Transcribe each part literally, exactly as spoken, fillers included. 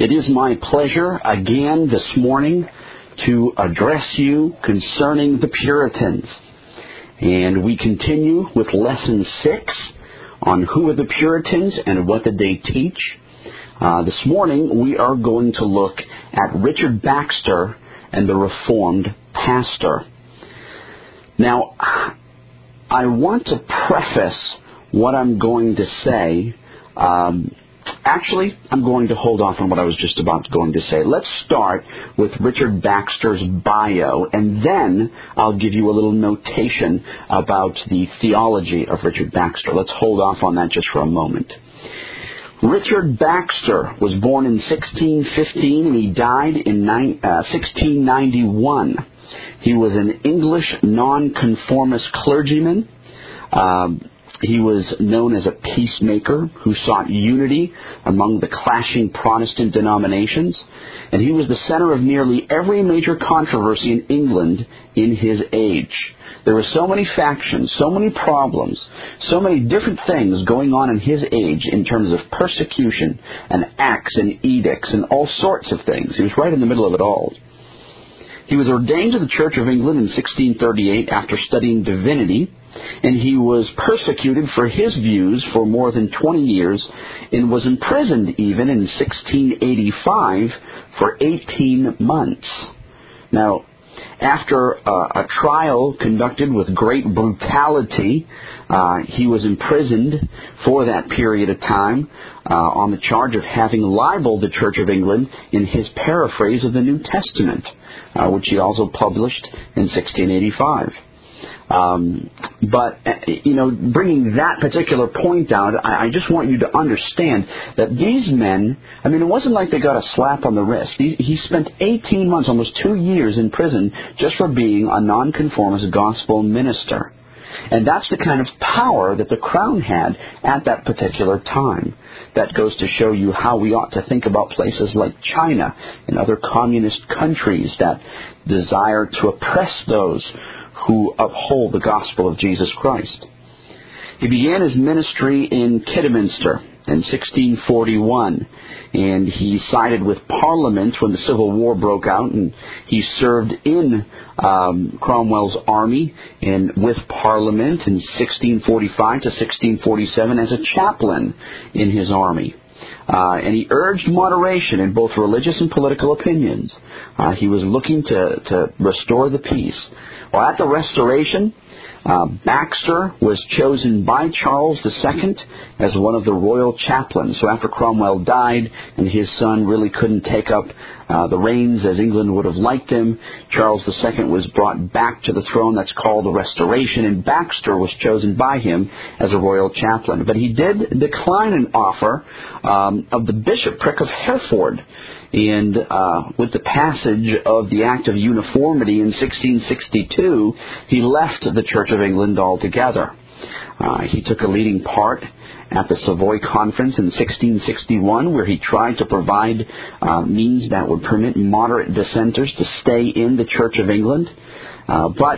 It is my pleasure again this morning to address you concerning the Puritans. And we continue with lesson six on who are the Puritans and what did they teach. Uh, this morning we are going to look at Richard Baxter and the Reformed pastor. Now, I want to preface what I'm going to say. Um, actually, I'm going to hold off on what I was just about going to say. Let's start with Richard Baxter's bio, and then I'll give you a little notation about the theology of Richard Baxter. Let's hold off on that just for a moment. Richard Baxter was born in sixteen fifteen and he died in sixteen ninety-one. He was an English nonconformist clergyman. Um, he was known as a peacemaker who sought unity among the clashing Protestant denominations, and he was the center of nearly every major controversy in England in his age. There were so many factions, so many problems, so many different things going on in his age in terms of persecution and acts and edicts and all sorts of things. He was right in the middle of it all. He was ordained to the Church of England in sixteen thirty-eight after studying divinity, and he was persecuted for his views for more than twenty years and was imprisoned even in sixteen eighty-five for eighteen months. Now, after uh, a trial conducted with great brutality, uh, he was imprisoned for that period of time uh, on the charge of having libeled the Church of England in his paraphrase of the New Testament, uh, which he also published in sixteen eighty-five. Um, but, you know, bringing that particular point out, I, I just want you to understand that these men, I mean, it wasn't like they got a slap on the wrist. He, he spent eighteen months, almost two years in prison just for being a nonconformist gospel minister. And that's the kind of power that the crown had at that particular time. That goes to show you how we ought to think about places like China and other communist countries that desire to oppress those who uphold the gospel of Jesus Christ. He began his ministry in Kidderminster in sixteen forty-one, and he sided with Parliament when the Civil War broke out, and he served in um, Cromwell's army and with Parliament in sixteen forty-five to sixteen forty-seven as a chaplain in his army. Uh, and he urged moderation in both religious and political opinions. Uh, he was looking to, to restore the peace. Well, at the Restoration, uh, Baxter was chosen by Charles the Second as one of the royal chaplains. So after Cromwell died and his son really couldn't take up uh, the reins as England would have liked him, Charles the Second was brought back to the throne. That's called the Restoration, and Baxter was chosen by him as a royal chaplain. But he did decline an offer um, of the bishopric of Hereford. And uh, with the passage of the Act of Uniformity in sixteen sixty-two, he left the Church of England altogether. Uh, he took a leading part at the Savoy Conference in sixteen sixty-one, where he tried to provide uh, means that would permit moderate dissenters to stay in the Church of England. Uh, but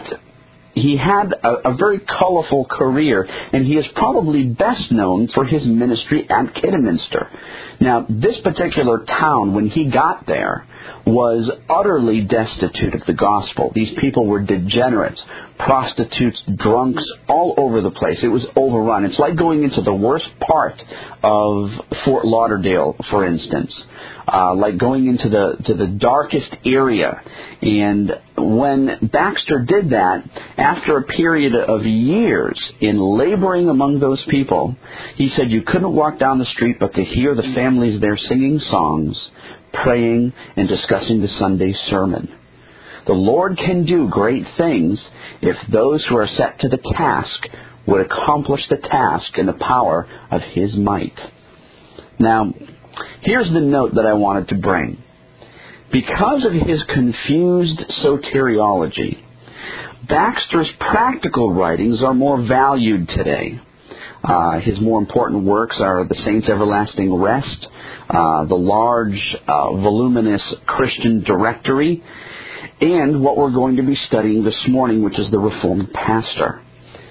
he had a, a very colorful career, and he is probably best known for his ministry at Kidderminster. Now, this particular town, when he got there, was utterly destitute of the gospel. These people were degenerates, prostitutes, drunks, all over the place. It was overrun. It's like going into the worst part of Fort Lauderdale, for instance, uh, like going into the to the darkest area. And when Baxter did that, after a period of years in laboring among those people, he said you couldn't walk down the street but to hear the families there singing songs, praying, and discussing the Sunday sermon. The Lord can do great things if those who are set to the task would accomplish the task in the power of His might. Now, here's the note that I wanted to bring. Because of his confused soteriology, Baxter's practical writings are more valued today. Uh, his more important works are The Saints' Everlasting Rest, uh, the large, uh, voluminous Christian Directory, and what we're going to be studying this morning, which is The Reformed Pastor.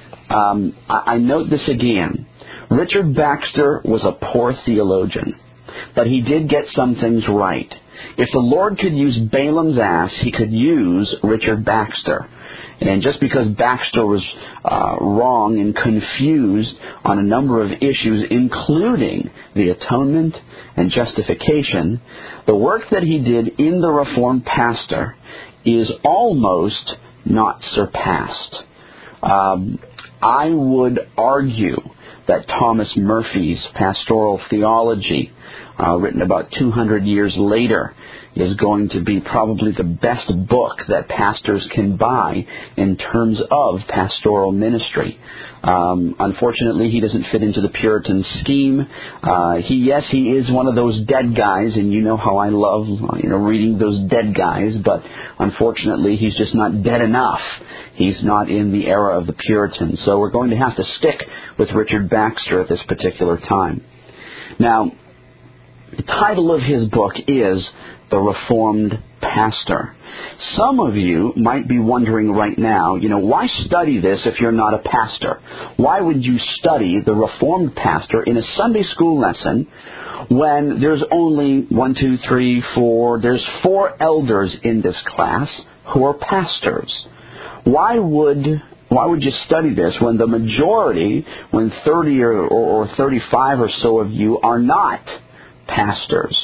Um, I, I note this again. Richard Baxter was a poor theologian. but he did get some things right. If the Lord could use Balaam's ass, he could use Richard Baxter. And just because Baxter was uh, wrong and confused on a number of issues, including the atonement and justification, the work that he did in the Reformed pastor is almost not surpassed. Um, I would argue that Thomas Murphy's Pastoral Theology, uh, written about two hundred years later, is going to be probably the best book that pastors can buy in terms of pastoral ministry. Um, unfortunately, he doesn't fit into the Puritan scheme. Uh, he, yes, he is one of those dead guys, and you know how I love, you know, reading those dead guys, but unfortunately, he's just not dead enough. He's not in the era of the Puritans. So we're going to have to stick with Richard Baxter at this particular time. Now, the title of his book is The Reformed Pastor. Some of you might be wondering right now, you know, why study this if you're not a pastor? Why would you study the Reformed pastor in a Sunday school lesson when there's only one, two, three, four, there's four elders in this class who are pastors? Why would why would you study this when the majority, when thirty or, or, or thirty-five or so of you are not pastors?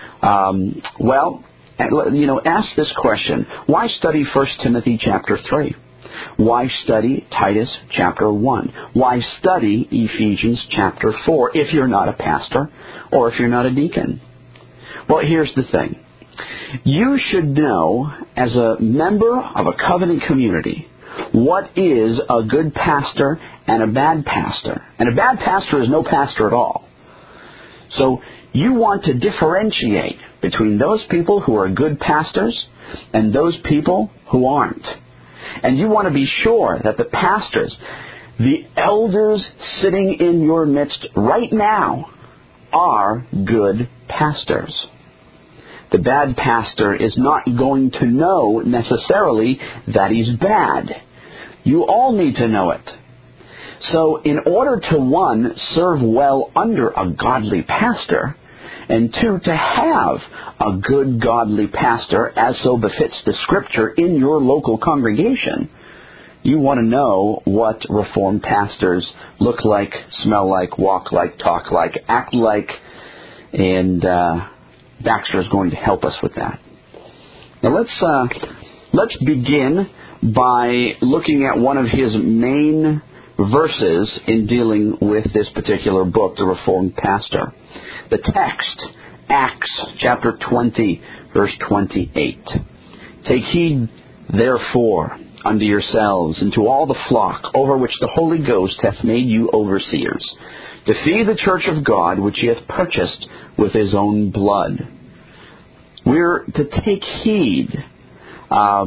Um, well, you know, ask this question. Why study First Timothy chapter three? Why study Titus chapter one? Why study Ephesians chapter four if you're not a pastor or if you're not a deacon? Well, here's the thing. You should know, as a member of a covenant community, what is a good pastor and a bad pastor. And a bad pastor is no pastor at all. So you want to differentiate between those people who are good pastors and those people who aren't. And you want to be sure that the pastors, the elders sitting in your midst right now, are good pastors. The bad pastor is not going to know necessarily that he's bad. You all need to know it. So in order to, one, serve well under a godly pastor, and two, to have a good godly pastor, as so befits the Scripture, in your local congregation, you want to know what Reformed pastors look like, smell like, walk like, talk like, act like, and uh, Baxter is going to help us with that. Now let's uh, let's begin by looking at one of his main verses in dealing with this particular book, The Reformed Pastor. The text, Acts chapter twenty, verse twenty-eight. Take heed, therefore, unto yourselves and to all the flock over which the Holy Ghost hath made you overseers, to feed the church of God which he hath purchased with his own blood. We're to take heed. Uh,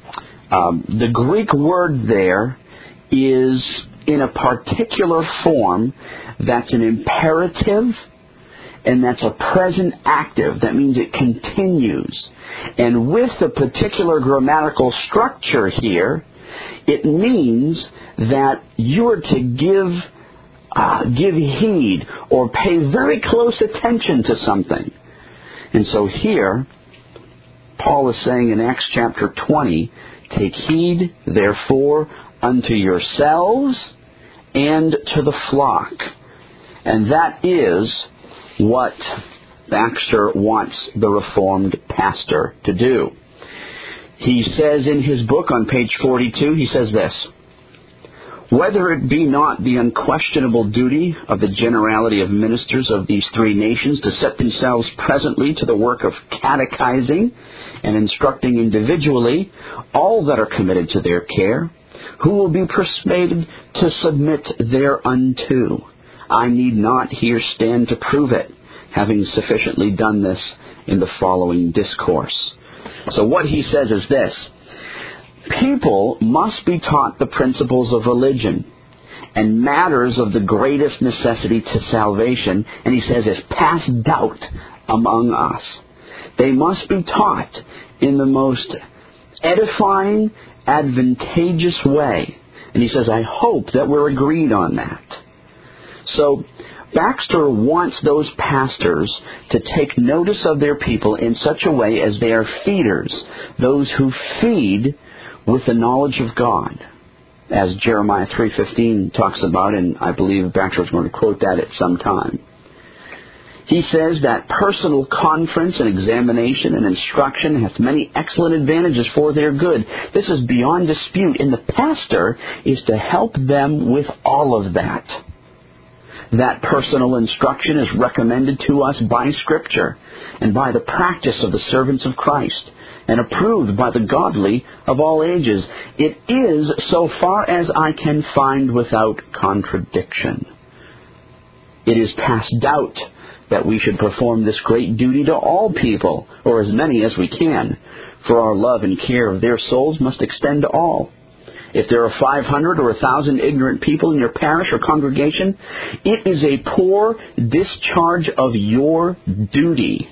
um, the Greek word there is in a particular form that's an imperative, and that's a present active. That means it continues. And with the particular grammatical structure here, it means that you are to give uh, give heed or pay very close attention to something. And so here, Paul is saying in Acts chapter twenty, take heed, therefore, unto yourselves and to the flock. And that is what Baxter wants the Reformed pastor to do. He says in his book on page forty-two, he says this: whether it be not the unquestionable duty of the generality of ministers of these three nations to set themselves presently to the work of catechizing and instructing individually all that are committed to their care, who will be persuaded to submit thereunto. I need not here stand to prove it, having sufficiently done this in the following discourse. So what he says is this: people must be taught the principles of religion and matters of the greatest necessity to salvation, and he says is past doubt among us. They must be taught in the most edifying, advantageous way. And he says, I hope that we're agreed on that. So Baxter wants those pastors to take notice of their people in such a way as they are feeders, those who feed with the knowledge of God, as Jeremiah three fifteen talks about, and I believe Baxter is going to quote that at some time. He says that personal conference and examination and instruction hath many excellent advantages for their good. This is beyond dispute, and the pastor is to help them with all of that. That personal instruction is recommended to us by Scripture and by the practice of the servants of Christ, and approved by the godly of all ages. It is, so far as I can find, without contradiction. It is past doubt that we should perform this great duty to all people, or as many as we can, for our love and care of their souls must extend to all. If there are five hundred or one thousand ignorant people in your parish or congregation, it is a poor discharge of your duty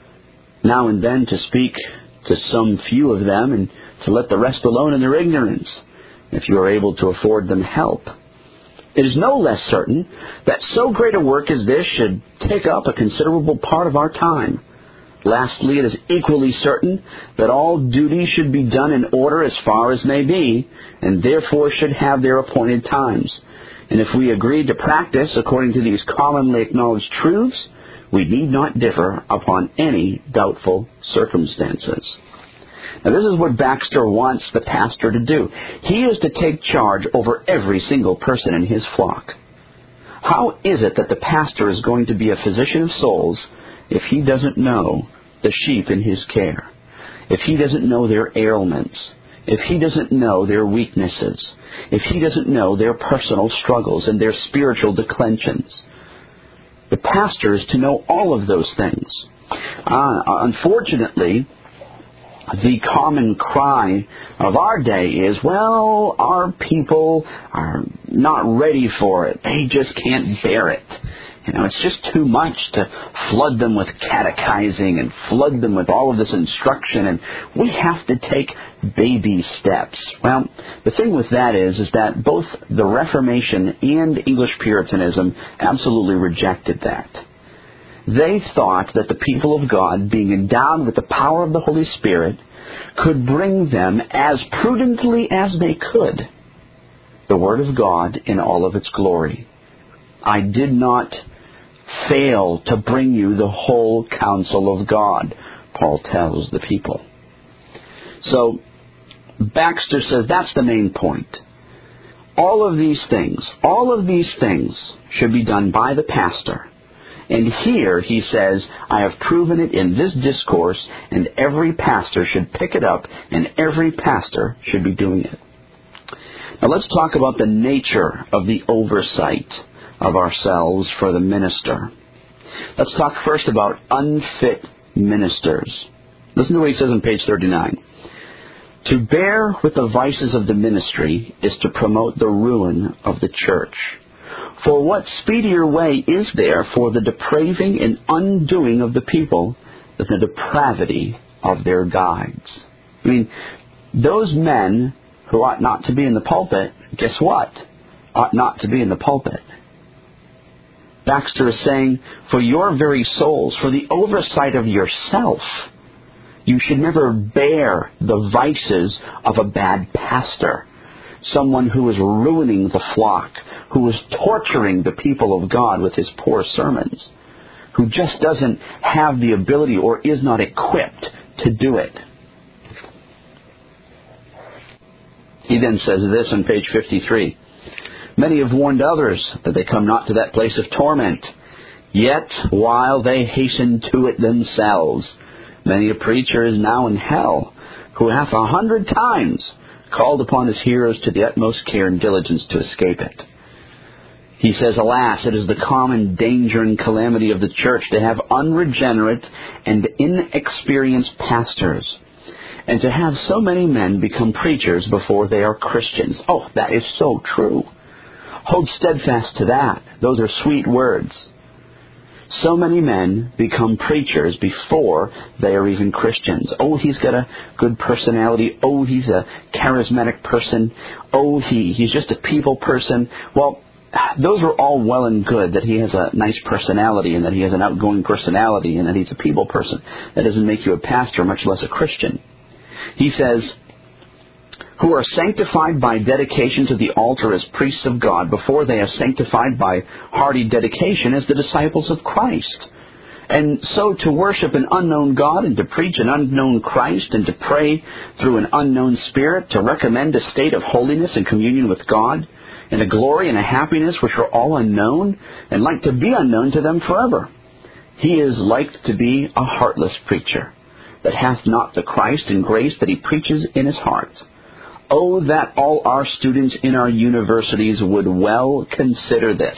now and then to speak to some few of them and to let the rest alone in their ignorance, if you are able to afford them help. It is no less certain that so great a work as this should take up a considerable part of our time. Lastly, it is equally certain that all duties should be done in order as far as may be, and therefore should have their appointed times. And if we agree to practice according to these commonly acknowledged truths, we need not differ upon any doubtful circumstances. Now, this is what Baxter wants the pastor to do. He is to take charge over every single person in his flock. How is it that the pastor is going to be a physician of souls if he doesn't know the sheep in his care, if he doesn't know their ailments, if he doesn't know their weaknesses, if he doesn't know their personal struggles and their spiritual declensions? The pastor is to know all of those things. Uh, unfortunately, the common cry of our day is, well, our people are not ready for it. They just can't bear it. You know, it's just too much to flood them with catechizing and flood them with all of this instruction, and we have to take baby steps. Well, the thing with that is, is that both the Reformation and English Puritanism absolutely rejected that. They thought that the people of God, being endowed with the power of the Holy Spirit, could bring them as prudently as they could the Word of God in all of its glory. I did not fail to bring you the whole counsel of God, Paul tells the people. So, Baxter says that's the main point. All of these things, all of these things should be done by the pastor. And here he says, I have proven it in this discourse, and every pastor should pick it up, and every pastor should be doing it. Now let's talk about the nature of the oversight of ourselves for the minister. Let's talk first about unfit ministers. Listen to what he says on page thirty-nine. To bear with the vices of the ministry is to promote the ruin of the church. For what speedier way is there for the depraving and undoing of the people than the depravity of their guides? I mean, those men who ought not to be in the pulpit, guess what? Ought not to be in the pulpit. Baxter is saying, for your very souls, for the oversight of yourself, you should never bear the vices of a bad pastor, someone who is ruining the flock, who is torturing the people of God with his poor sermons, who just doesn't have the ability or is not equipped to do it. He then says this on page fifty-three. Many have warned others that they come not to that place of torment. Yet, while they hasten to it themselves, many a preacher is now in hell, who hath a hundred times called upon his hearers to the utmost care and diligence to escape it. He says, alas, it is the common danger and calamity of the church to have unregenerate and inexperienced pastors, and to have so many men become preachers before they are Christians. Oh, that is so true. Hold steadfast to that. Those are sweet words. So many men become preachers before they are even Christians. Oh, he's got a good personality. Oh, he's a charismatic person. Oh, he, he's just a people person. Well, those are all well and good, that he has a nice personality and that he has an outgoing personality and that he's a people person. That doesn't make you a pastor, much less a Christian. He says, who are sanctified by dedication to the altar as priests of God before they are sanctified by hearty dedication as the disciples of Christ. And so to worship an unknown God and to preach an unknown Christ and to pray through an unknown Spirit, to recommend a state of holiness and communion with God, and a glory and a happiness which are all unknown, and like to be unknown to them forever. He is like to be a heartless preacher, that hath not the Christ and grace that he preaches in his heart. Oh, that all our students in our universities would well consider this.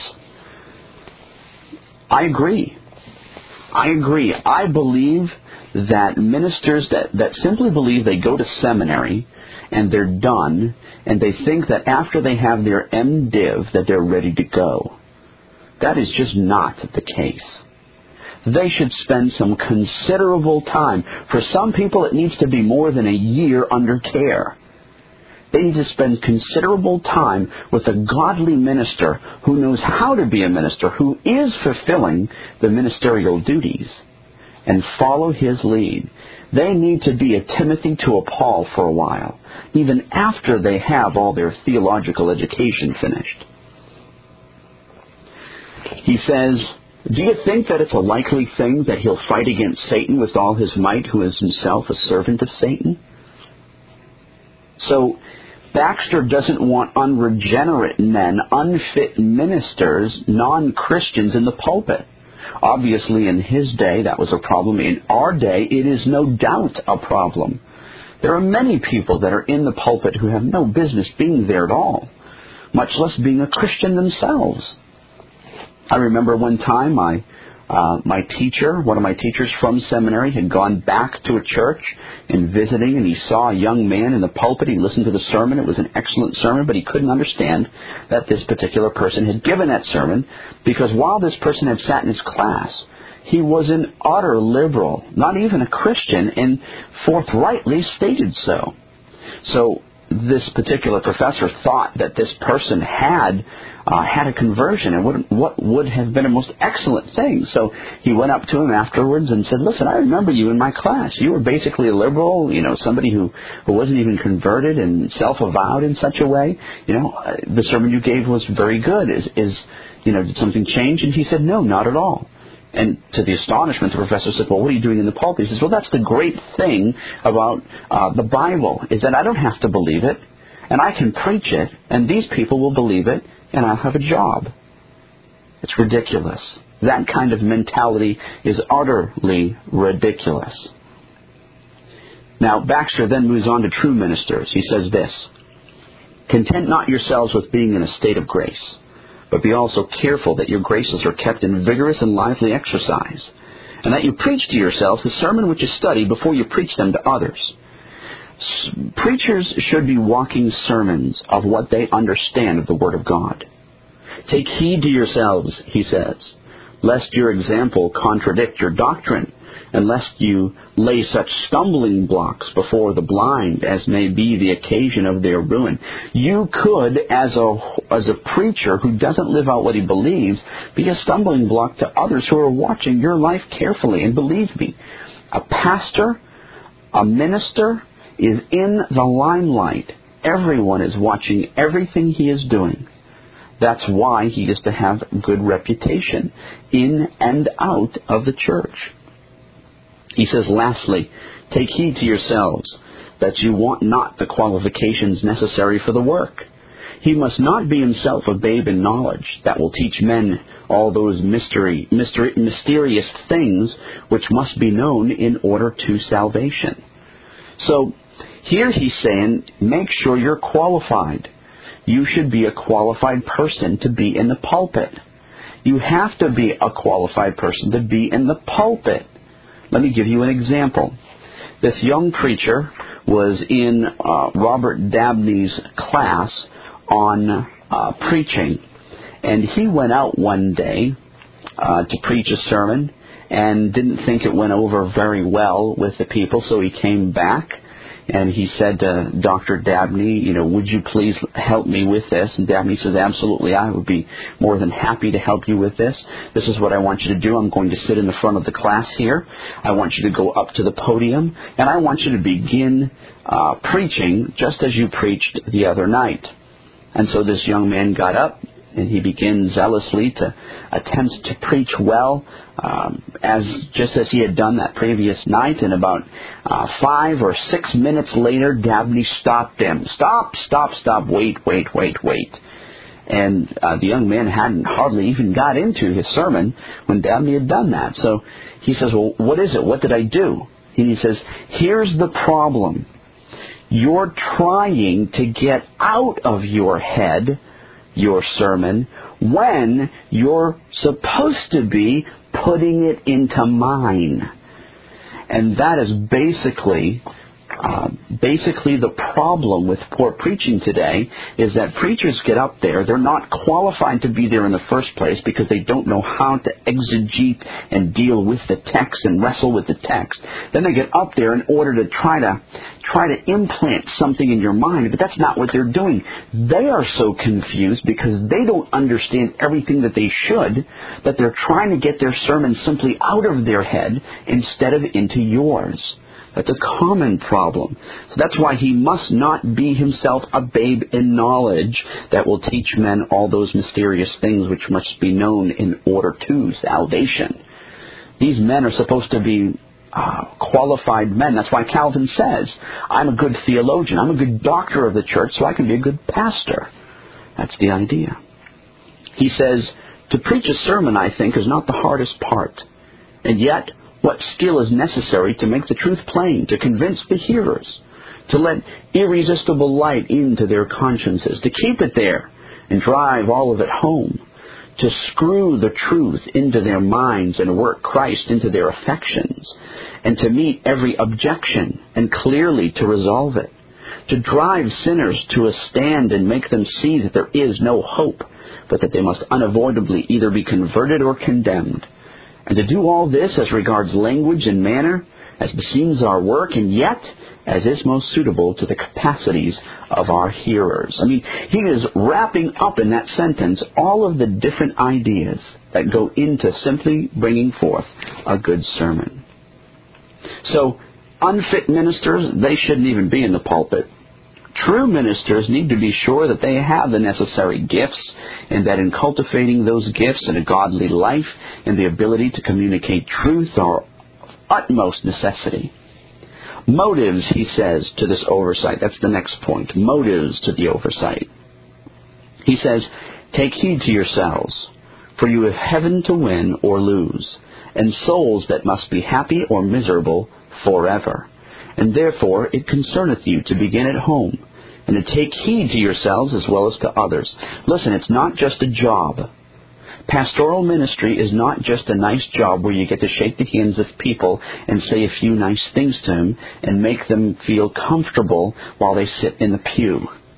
I agree. I agree. I believe that ministers that, that simply believe they go to seminary and they're done, and they think that after they have their MDiv that they're ready to go. That is just not the case. They should spend some considerable time. For some people it needs to be more than a year under care. They need to spend considerable time with a godly minister who knows how to be a minister, who is fulfilling the ministerial duties, and follow his lead. They need to be a Timothy to a Paul for a while, even after they have all their theological education finished. He says, do you think that it's a likely thing that he'll fight against Satan with all his might, who is himself a servant of Satan? So, Baxter doesn't want unregenerate men, unfit ministers, non-Christians in the pulpit. Obviously, in his day, that was a problem. In our day, it is no doubt a problem. There are many people that are in the pulpit who have no business being there at all, much less being a Christian themselves. I remember one time my uh, my teacher, one of my teachers from seminary, had gone back to a church and visiting, and he saw a young man in the pulpit. He listened to the sermon. It was an excellent sermon, but he couldn't understand that this particular person had given that sermon, because while this person had sat in his class, he was an utter liberal, not even a Christian, and forthrightly stated so. So this particular professor thought that this person had uh, had a conversion, and what, what would have been a most excellent thing. So he went up to him afterwards and said, listen, I remember you in my class. You were basically a liberal, you know, somebody who, who wasn't even converted and self-avowed in such a way. You know, uh, the sermon you gave was very good. Is, is, you know, did something change? And he said, no, not at all. And to the astonishment, the professor said, well, what are you doing in the pulpit? He says, well, that's the great thing about uh, the Bible, is that I don't have to believe it, and I can preach it, and these people will believe it, and I'll have a job. It's ridiculous. That kind of mentality is utterly ridiculous. Now, Baxter then moves on to true ministers. He says this, content not yourselves with being in a state of grace, but be also careful that your graces are kept in vigorous and lively exercise, and that you preach to yourselves the sermon which is studied before you preach them to others. S- preachers should be walking sermons of what they understand of the Word of God. Take heed to yourselves, he says, lest your example contradict your doctrine, and lest you lay such stumbling blocks before the blind as may be the occasion of their ruin. You could, as a, as a preacher who doesn't live out what he believes, be a stumbling block to others who are watching your life carefully. And believe me, a pastor, a minister, is in the limelight. Everyone is watching everything he is doing. That's why he is to have good reputation in and out of the church. He says, lastly, take heed to yourselves that you want not the qualifications necessary for the work. He must not be himself a babe in knowledge that will teach men all those mystery, mystery, mysterious things which must be known in order to salvation. So here he's saying, make sure you're qualified. You should be a qualified person to be in the pulpit. You have to be a qualified person to be in the pulpit. Let me give you an example. This young preacher was in uh, Robert Dabney's class on uh, preaching, and he went out one day uh, to preach a sermon and didn't think it went over very well with the people, so he came back And he said to Doctor Dabney, you know, would you please help me with this? And Dabney says, absolutely, I would be more than happy to help you with this. This is what I want you to do. I'm going to sit in the front of the class here. I want you to go up to the podium, and I want you to begin uh, preaching just as you preached the other night. And so this young man got up, and he began zealously to attempt to preach well, um, as just as he had done that previous night. And about uh, five or six minutes later, Dabney stopped him. Stop, stop, stop, wait, wait, wait, wait. And uh, the young man hadn't hardly even got into his sermon when Dabney had done that. So he says, well, what is it? What did I do? And he says, here's the problem. You're trying to get out of your head your sermon when you're supposed to be putting it into mine. And that is basically uh, basically the problem with poor preaching today, is that preachers get up there, they're not qualified to be there in the first place because they don't know how to exegete and deal with the text and wrestle with the text. Then they get up there in order to try to try to implant something in your mind, but that's not what they're doing. They are so confused because they don't understand everything that they should, that they're trying to get their sermon simply out of their head instead of into yours. That's a common problem. So that's why he must not be himself a babe in knowledge that will teach men all those mysterious things which must be known in order to salvation. These men are supposed to be uh, qualified men. That's why Calvin says, I'm a good theologian, I'm a good doctor of the church, so I can be a good pastor. That's the idea. He says, to preach a sermon, I think, is not the hardest part. And yet, what skill is necessary to make the truth plain, to convince the hearers, to let irresistible light into their consciences, to keep it there and drive all of it home, to screw the truth into their minds and work Christ into their affections, and to meet every objection and clearly to resolve it, to drive sinners to a stand and make them see that there is no hope, but that they must unavoidably either be converted or condemned. And to do all this as regards language and manner, as beseems our work, and yet as is most suitable to the capacities of our hearers. I mean, he is wrapping up in that sentence all of the different ideas that go into simply bringing forth a good sermon. So, unfit ministers, they shouldn't even be in the pulpit. True ministers need to be sure that they have the necessary gifts, and that in cultivating those gifts in a godly life and the ability to communicate truth are utmost necessity. Motives, he says, to this oversight. That's the next point. Motives to the oversight. He says, take heed to yourselves, for you have heaven to win or lose, and souls that must be happy or miserable forever. And therefore it concerneth you to begin at home, and to take heed to yourselves as well as to others. Listen, it's not just a job. Pastoral ministry is not just a nice job where you get to shake the hands of people and say a few nice things to them and make them feel comfortable while they sit in the pew.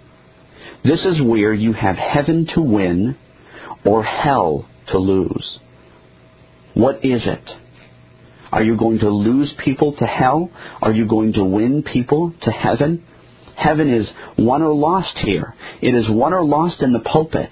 This is where you have heaven to win or hell to lose. What is it? Are you going to lose people to hell? Are you going to win people to heaven? Heaven is won or lost here. It is won or lost in the pulpit.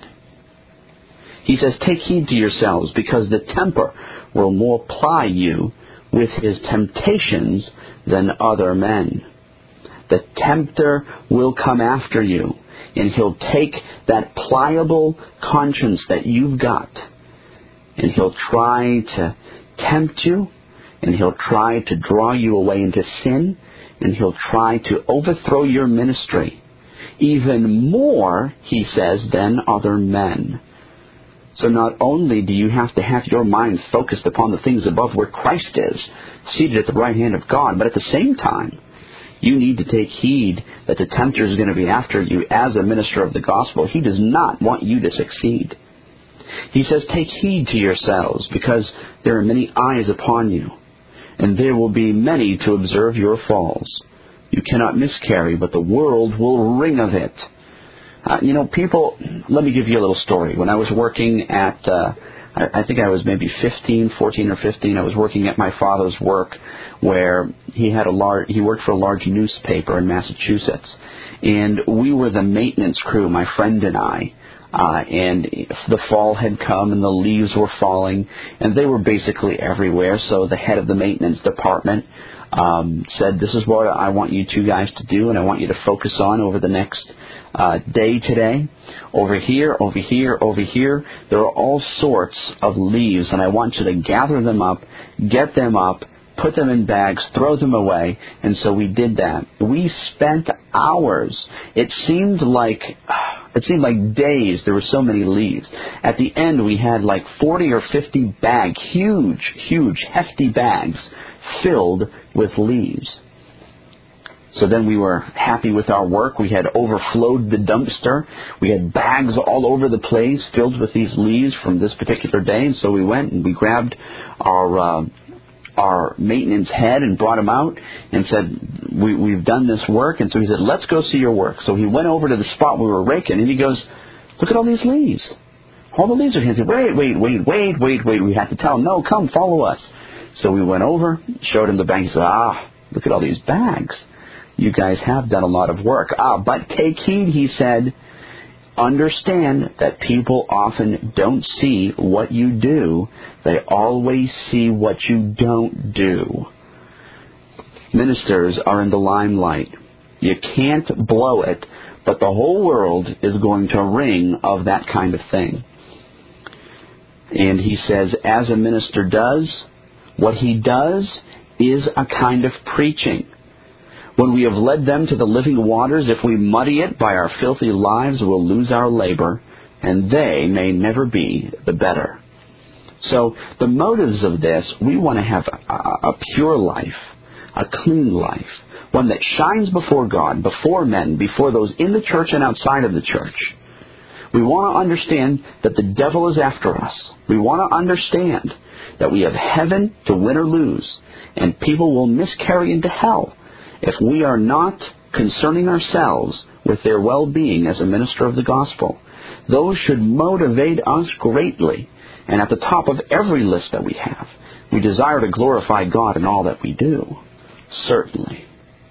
He says, take heed to yourselves, because the tempter will more ply you with his temptations than other men. The tempter will come after you, and he'll take that pliable conscience that you've got, and he'll try to tempt you, and he'll try to draw you away into sin, and he'll try to overthrow your ministry, even more, he says, than other men. So not only do you have to have your mind focused upon the things above where Christ is, seated at the right hand of God, but at the same time, you need to take heed that the tempter is going to be after you as a minister of the gospel. He does not want you to succeed. He says, take heed to yourselves, because there are many eyes upon you, and there will be many to observe your falls. You cannot miscarry, but the world will ring of it. Uh, you know, people, let me give you a little story. When I was working at uh, I, I think I was maybe fifteen, fourteen or fifteen. I was working at my father's work, where he had a large, he worked for a large newspaper in Massachusetts, and we were the maintenance crew, my friend and I. Uh, and the fall had come and the leaves were falling, and they were basically everywhere. So the head of the maintenance department um, said, "This is what I want you two guys to do, and I want you to focus on over the next uh, day today. Over here, over here, over here, there are all sorts of leaves, and I want you to gather them up, get them up, put them in bags, throw them away." And so we did that. We spent hours. It seemed like it seemed like days. There were so many leaves. At the end, we had like forty or fifty bags, huge, huge, hefty bags filled with leaves. So then we were happy with our work. We had overflowed the dumpster. We had bags all over the place filled with these leaves from this particular day. And so we went and we grabbed our uh, our maintenance head and brought him out and said, we, we've done this work. And so he said, "Let's go see your work." So he went over to the spot we were raking, and he goes, "Look at all these leaves. All the leaves are here." He said, "Wait, wait, wait, wait, wait, wait." We had to tell him, "No, come, follow us." So we went over, showed him the bags. He said, "Ah, look at all these bags. You guys have done a lot of work. Ah, but take heed," he said. "Understand that people often don't see what you do. They always see what you don't do." Ministers are in the limelight. You can't blow it, but the whole world is going to ring of that kind of thing. And he says, as a minister does, what he does is a kind of preaching. When we have led them to the living waters, if we muddy it by our filthy lives, we'll lose our labor, and they may never be the better. So the motives of this, we want to have a, a pure life, a clean life, one that shines before God, before men, before those in the church and outside of the church. We want to understand that the devil is after us. We want to understand that we have heaven to win or lose, and people will miscarry into hell if we are not concerning ourselves with their well-being as a minister of the gospel. Those should motivate us greatly. And at the top of every list that we have, we desire to glorify God in all that we do. Certainly.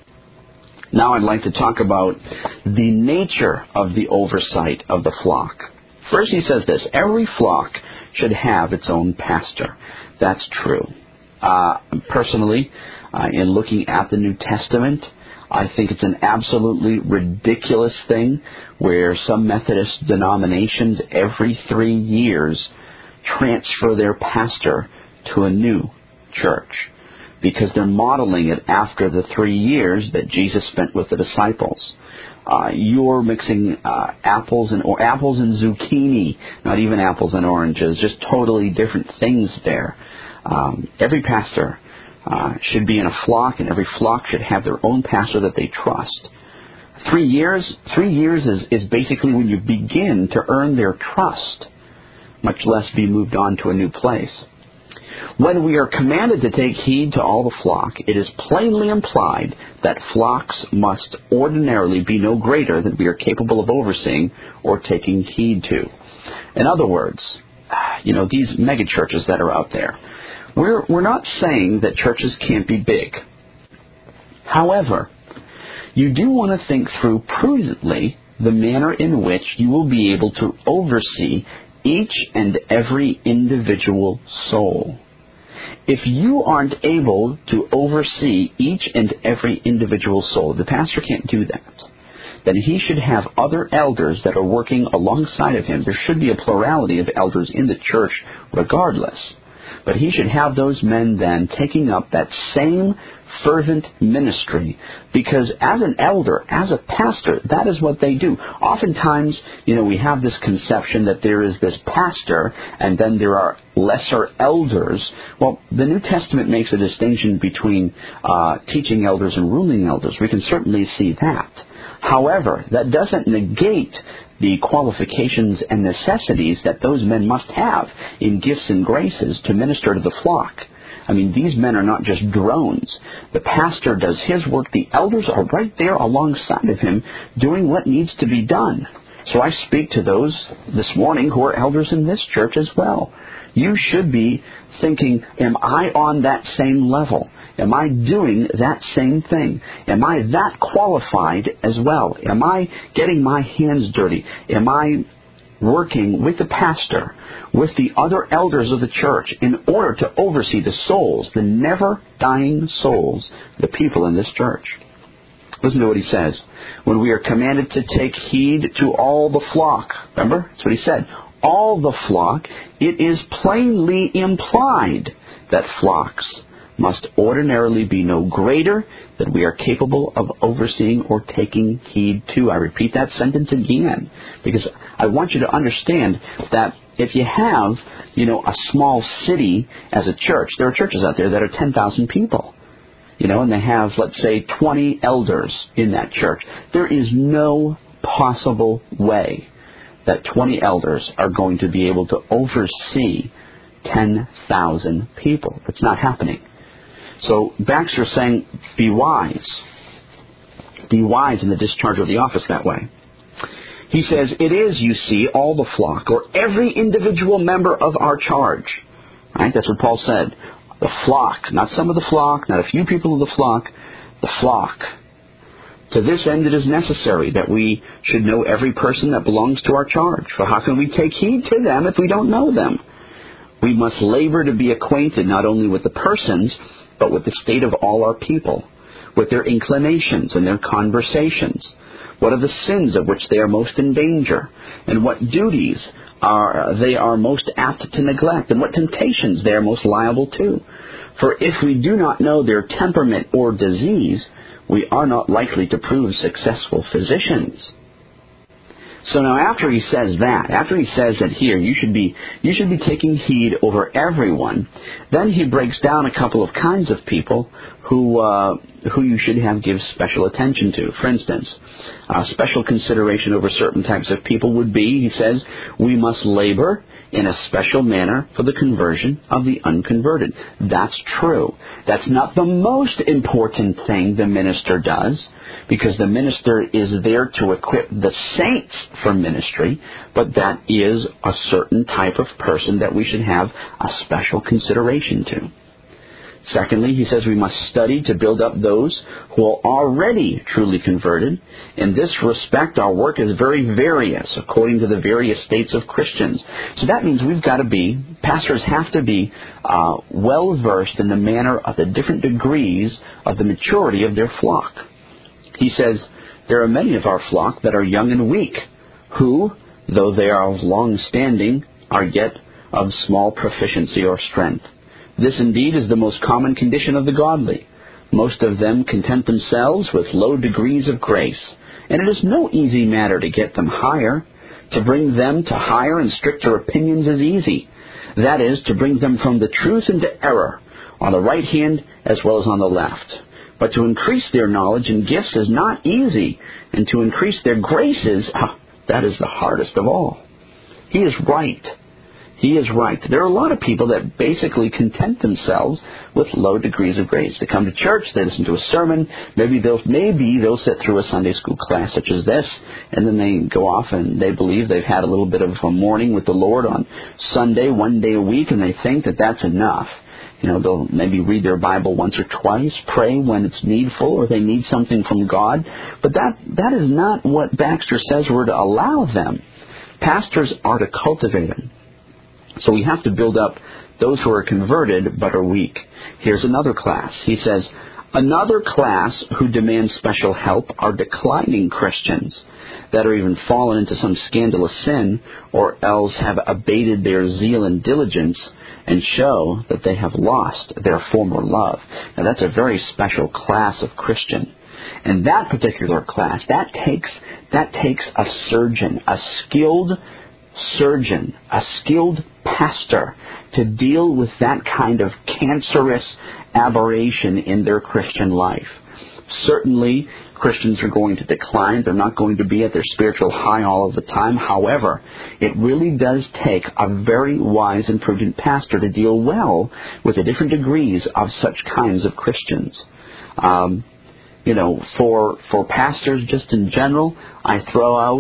Now I'd like to talk about the nature of the oversight of the flock. First he says this, every flock should have its own pastor. That's true. Uh, personally, uh, in looking at the New Testament, I think it's an absolutely ridiculous thing where some Methodist denominations every three years transfer their pastor to a new church because they're modeling it after the three years that Jesus spent with the disciples. Uh, you're mixing uh, apples and or apples and zucchini, not even apples and oranges, just totally different things there. Um, every pastor uh, should be in a flock, and every flock should have their own pastor that they trust. Three years, three years is, is basically when you begin to earn their trust, much less be moved on to a new place. When we are commanded to take heed to all the flock, it is plainly implied that flocks must ordinarily be no greater than we are capable of overseeing or taking heed to. In other words, you know, these mega churches that are out there, we're, we're not saying that churches can't be big. However, you do want to think through prudently the manner in which you will be able to oversee each and every individual soul. If you aren't able to oversee each and every individual soul, the pastor can't do that, then he should have other elders that are working alongside of him. There should be a plurality of elders in the church regardless. But he should have those men then taking up that same fervent ministry, because as an elder, as a pastor, that is what they do. Oftentimes, you know, we have this conception that there is this pastor and then there are lesser elders. Well, the New Testament makes a distinction between uh, teaching elders and ruling elders. We can certainly see that. However, that doesn't negate the qualifications and necessities that those men must have in gifts and graces to minister to the flock. I mean, these men are not just drones. The pastor does his work. The elders are right there alongside of him doing what needs to be done. So I speak to those this morning who are elders in this church as well. You should be thinking, am I on that same level? Am I doing that same thing? Am I that qualified as well? Am I getting my hands dirty? Am I working with the pastor, with the other elders of the church, in order to oversee the souls, the never-dying souls, the people in this church? Listen to what he says. When we are commanded to take heed to all the flock, remember? That's what he said. All the flock, it is plainly implied that flocks must ordinarily be no greater than we are capable of overseeing or taking heed to. I repeat that sentence again, because I want you to understand that if you have, you know, a small city as a church, there are churches out there that are ten thousand people, you know, and they have, let's say, twenty elders in that church. There is no possible way that twenty elders are going to be able to oversee ten thousand people. It's not happening. So Baxter's saying, be wise. Be wise in the discharge of the office that way. He says, it is, you see, all the flock, or every individual member of our charge. Right? That's what Paul said. The flock, not some of the flock, not a few people of the flock, the flock. To this end it is necessary that we should know every person that belongs to our charge. For how can we take heed to them if we don't know them? We must labor to be acquainted not only with the persons, but with the state of all our people, with their inclinations and their conversations. What are the sins of which they are most in danger, and what duties are they are most apt to neglect, and what temptations they are most liable to. For if we do not know their temperament or disease, we are not likely to prove successful physicians. So now after he says that, after he says that here you should be you should be taking heed over everyone, then he breaks down a couple of kinds of people who uh, who you should have give special attention to. For instance, uh, special consideration over certain types of people would be, he says, we must labor in a special manner for the conversion of the unconverted. That's true. That's not the most important thing the minister does, because the minister is there to equip the saints for ministry, but that is a certain type of person that we should have a special consideration to. Secondly, he says we must study to build up those who are already truly converted. In this respect, our work is very various according to the various states of Christians. So that means we've got to be, pastors have to be uh, well-versed in the manner of the different degrees of the maturity of their flock. He says, there are many of our flock that are young and weak, who, though they are of long standing, are yet of small proficiency or strength. This indeed is the most common condition of the godly. Most of them content themselves with low degrees of grace, and it is no easy matter to get them higher. To bring them to higher and stricter opinions is easy. That is, to bring them from the truth into error, on the right hand as well as on the left. But to increase their knowledge and gifts is not easy, and to increase their graces, ah, that is the hardest of all. He is right. He is right. There are a lot of people that basically content themselves with low degrees of grace. They come to church, they listen to a sermon, maybe they'll maybe they'll sit through a Sunday school class such as this, and then they go off and they believe they've had a little bit of a morning with the Lord on Sunday, one day a week, and they think that that's enough. You know, they'll maybe read their Bible once or twice, pray when it's needful, or they need something from God. But that that is not what Baxter says we're to allow them. Pastors are to cultivate them. So we have to build up those who are converted but are weak. Here's another class. He says, another class who demand special help are declining Christians that are even fallen into some scandalous sin, or else have abated their zeal and diligence and show that they have lost their former love. Now that's a very special class of Christian. And that particular class, that takes that takes a surgeon, a skilled surgeon, a skilled pastor to deal with that kind of cancerous aberration in their Christian life. Certainly, Christians are going to decline. They're not going to be at their spiritual high all of the time. However, it really does take a very wise and prudent pastor to deal well with the different degrees of such kinds of Christians. Um, you know, for for pastors just in general, I throw out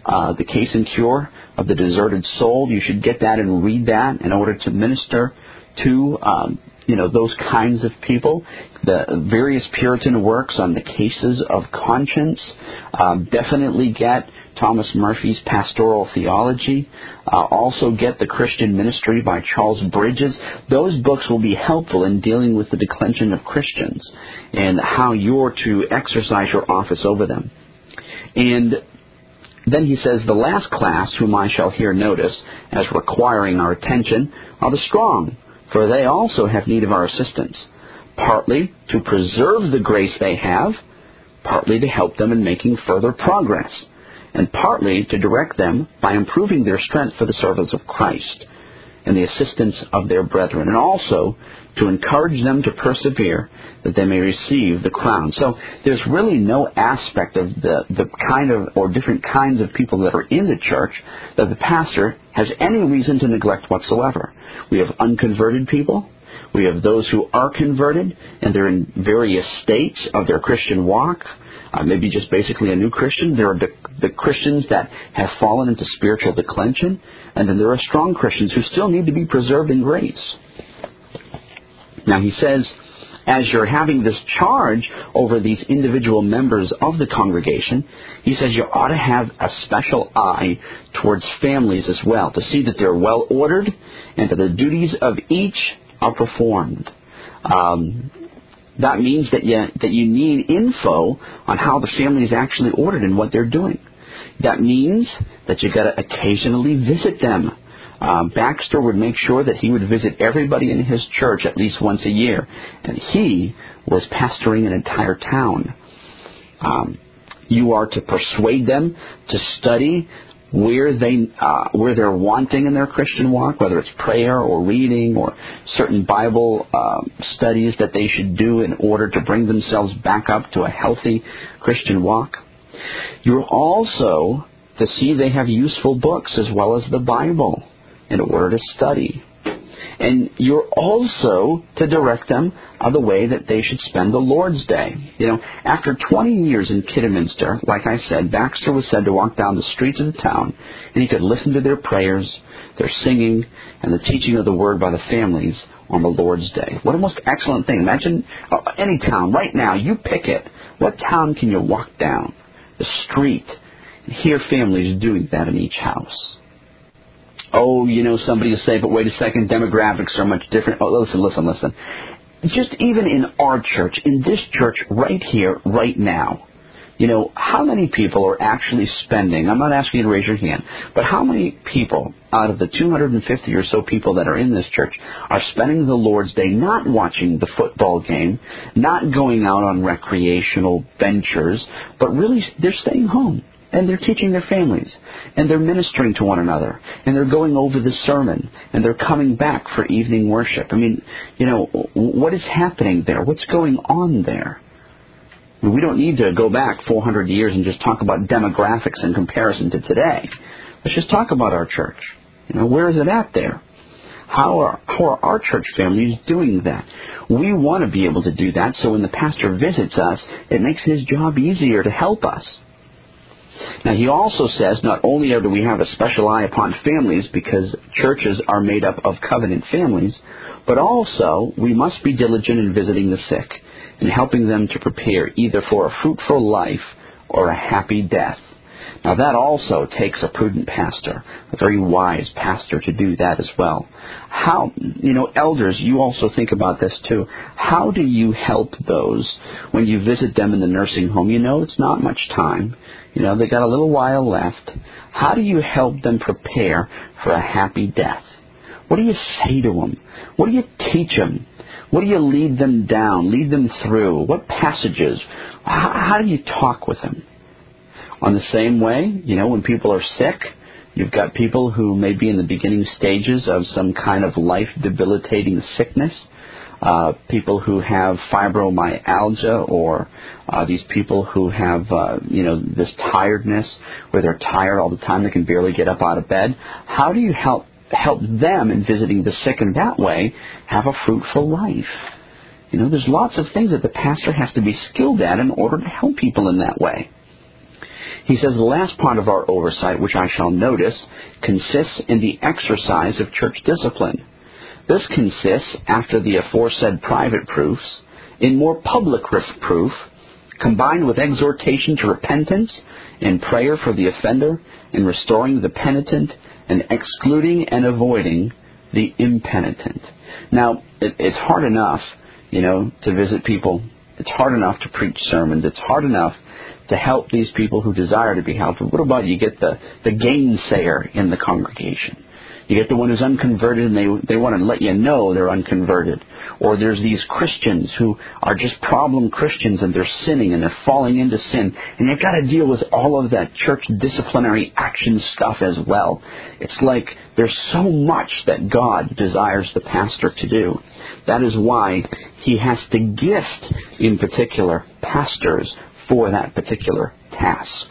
uh, The Case and Cure of the Deserted Soul. You should get that and read that in order to minister to um, you know, those kinds of people. The various Puritan works on the cases of conscience. Um, definitely get Thomas Murphy's Pastoral Theology. Uh, also get The Christian Ministry by Charles Bridges. Those books will be helpful in dealing with the declension of Christians and how you're to exercise your office over them. And then he says, the last class whom I shall here notice as requiring our attention are the strong, for they also have need of our assistance, partly to preserve the grace they have, partly to help them in making further progress, and partly to direct them by improving their strength for the service of Christ and the assistance of their brethren, and also to encourage them to persevere that they may receive the crown. So there's really no aspect of the, the kind of or different kinds of people that are in the church that the pastor has any reason to neglect whatsoever. We have unconverted people. We have those who are converted, and they're in various states of their Christian walk. Uh, maybe just basically a new Christian. There are the, the Christians that have fallen into spiritual declension, and then there are strong Christians who still need to be preserved in grace. Now he says, as you're having this charge over these individual members of the congregation, he says you ought to have a special eye towards families as well, to see that they're well ordered and that the duties of each are performed. Um, that means that you, that you need info on how the family is actually ordered and what they're doing. That means that you've got to occasionally visit them. Uh, Baxter would make sure that he would visit everybody in his church at least once a year. And he was pastoring an entire town. Um, you are to persuade them to study where they uh, where they're wanting in their Christian walk, whether it's prayer or reading or certain Bible uh, studies that they should do in order to bring themselves back up to a healthy Christian walk. You're also to see they have useful books as well as the Bible in order to study. And you're also to direct them of the way that they should spend the Lord's Day. You know, after twenty years in Kidderminster, like I said, Baxter was said to walk down the streets of the town, and he could listen to their prayers, their singing, and the teaching of the Word by the families on the Lord's Day. What a most excellent thing. Imagine uh, any town right now, you pick it. What town can you walk down the street and hear families doing that in each house? Oh, you know, somebody will say, but wait a second, demographics are much different. Oh, listen, listen, listen. Just even in our church, in this church right here, right now, you know, how many people are actually spending, I'm not asking you to raise your hand, but how many people out of the two hundred fifty or so people that are in this church are spending the Lord's Day not watching the football game, not going out on recreational ventures, but really they're staying home? And they're teaching their families, and they're ministering to one another, and they're going over the sermon, and they're coming back for evening worship. I mean, you know, what is happening there? What's going on there? We don't need to go back four hundred years and just talk about demographics in comparison to today. Let's just talk about our church. You know, where is it at there? How are, how are our church families doing that? We want to be able to do that, so when the pastor visits us, it makes his job easier to help us. Now, he also says not only do we have a special eye upon families because churches are made up of covenant families, but also we must be diligent in visiting the sick and helping them to prepare either for a fruitful life or a happy death. Now, that also takes a prudent pastor, a very wise pastor, to do that as well. How, you know, elders, you also think about this too. How do you help those when you visit them in the nursing home? You know, it's not much time. You know, they got a little while left. How do you help them prepare for a happy death? What do you say to them? What do you teach them? What do you lead them down, lead them through? What passages? How, how do you talk with them? On the same way, you know, when people are sick, you've got people who may be in the beginning stages of some kind of life-debilitating sickness. Uh, people who have fibromyalgia, or uh, these people who have, uh, you know, this tiredness where they're tired all the time, they can barely get up out of bed. How do you help help them in visiting the sick in that way have a fruitful life? You know, there's lots of things that the pastor has to be skilled at in order to help people in that way. He says the last part of our oversight, which I shall notice, consists in the exercise of church discipline. This consists, after the aforesaid private proofs, in more public reproof, combined with exhortation to repentance and prayer for the offender, and restoring the penitent, and excluding and avoiding the impenitent. Now, it, it's hard enough, you know, to visit people. It's hard enough to preach sermons. It's hard enough to help these people who desire to be helped. What about you get the, the gainsayer in the congregation? You get the one who's unconverted and they they want to let you know they're unconverted. Or there's these Christians who are just problem Christians and they're sinning and they're falling into sin. And you've got to deal with all of that church disciplinary action stuff as well. It's like there's so much that God desires the pastor to do. That is why he has to gift, in particular, pastors for that particular task.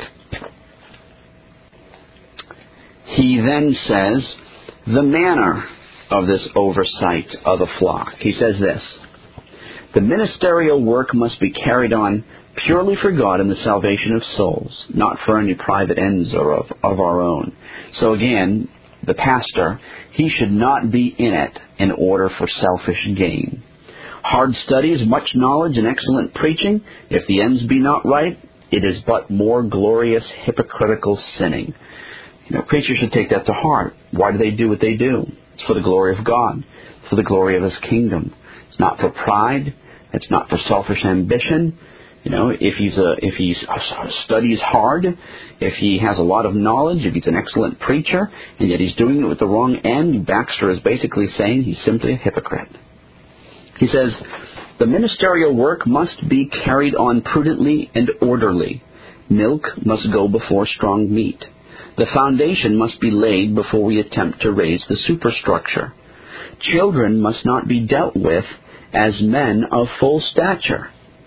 He then says, the manner of this oversight of the flock. He says this: the ministerial work must be carried on purely for God and the salvation of souls, not for any private ends or of, of our own. So again, the pastor, he should not be in it in order for selfish gain. Hard studies, much knowledge, and excellent preaching, if the ends be not right, it is but more glorious hypocritical sinning. You know, preachers should take that to heart. Why do they do what they do? It's for the glory of God. It's for the glory of His kingdom. It's not for pride. It's not for selfish ambition. You know, if he's a, if he studies hard, if he has a lot of knowledge, if he's an excellent preacher, and yet he's doing it with the wrong end, Baxter is basically saying he's simply a hypocrite. He says, the ministerial work must be carried on prudently and orderly. Milk must go before strong meat. The foundation must be laid before we attempt to raise the superstructure. Children must not be dealt with as men of full stature.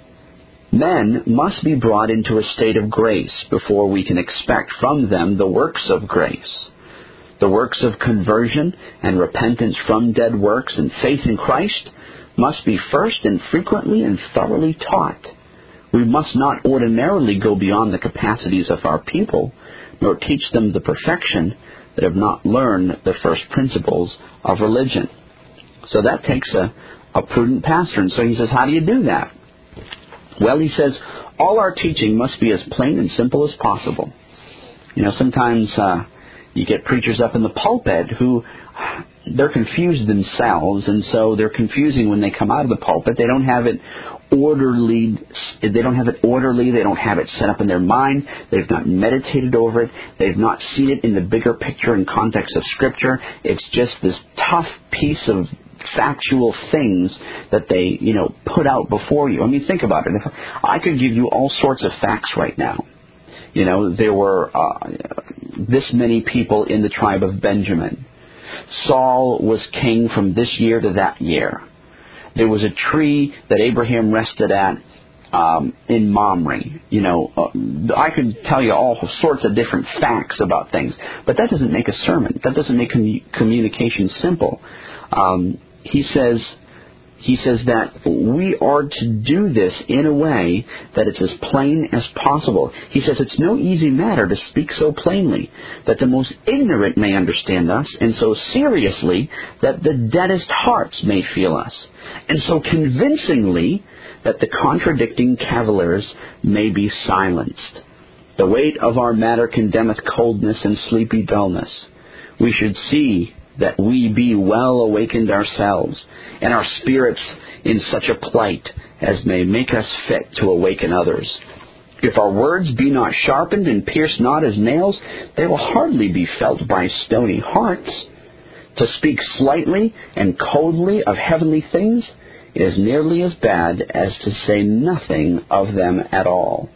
Men must be brought into a state of grace before we can expect from them the works of grace. The works of conversion and repentance from dead works and faith in Christ must be first and frequently and thoroughly taught. We must not ordinarily go beyond the capacities of our people, nor teach them the perfection that have not learned the first principles of religion. So that takes a, a prudent pastor. And so he says, how do you do that? Well, he says, all our teaching must be as plain and simple as possible. You know, sometimes uh, you get preachers up in the pulpit who, they're confused themselves, and so they're confusing when they come out of the pulpit. They don't have it orderly. They don't have it orderly. They don't have it set up in their mind. They've not meditated over it. They've not seen it in the bigger picture and context of Scripture. It's just this tough piece of factual things that they, you know, put out before you. I mean, think about it. If I could give you all sorts of facts right now. You know, there were uh, this many people in the tribe of Benjamin. Saul was king from this year to that year. There was a tree that Abraham rested at um, in Mamre. You know, uh, I could tell you all sorts of different facts about things, but that doesn't make a sermon. That doesn't make commu- communication simple. Um, he says, he says that we are to do this in a way that it's as plain as possible. He says it's no easy matter to speak so plainly that the most ignorant may understand us, and so seriously that the deadest hearts may feel us, and so convincingly that the contradicting cavillers may be silenced. The weight of our matter condemneth coldness and sleepy dullness. We should see that we be well awakened ourselves, and our spirits in such a plight as may make us fit to awaken others. If our words be not sharpened and pierce not as nails, they will hardly be felt by stony hearts. To speak slightly and coldly of heavenly things is nearly as bad as to say nothing of them at all.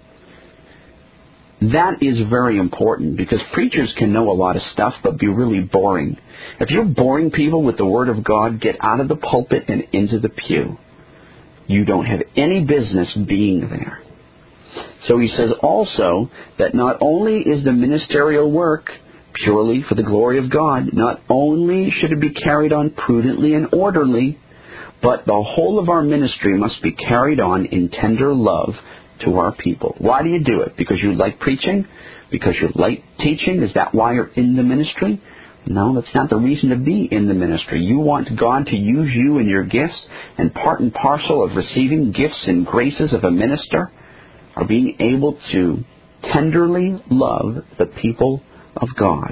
That is very important, because preachers can know a lot of stuff but be really boring. If you're boring people with the Word of God, get out of the pulpit and into the pew. You don't have any business being there. So he says also that not only is the ministerial work purely for the glory of God, not only should it be carried on prudently and orderly, but the whole of our ministry must be carried on in tender love to our people. Why do you do it? Because you like preaching? Because you like teaching? Is that why you're in the ministry? No, that's not the reason to be in the ministry. You want God to use you and your gifts, and part and parcel of receiving gifts and graces of a minister are being able to tenderly love the people of God.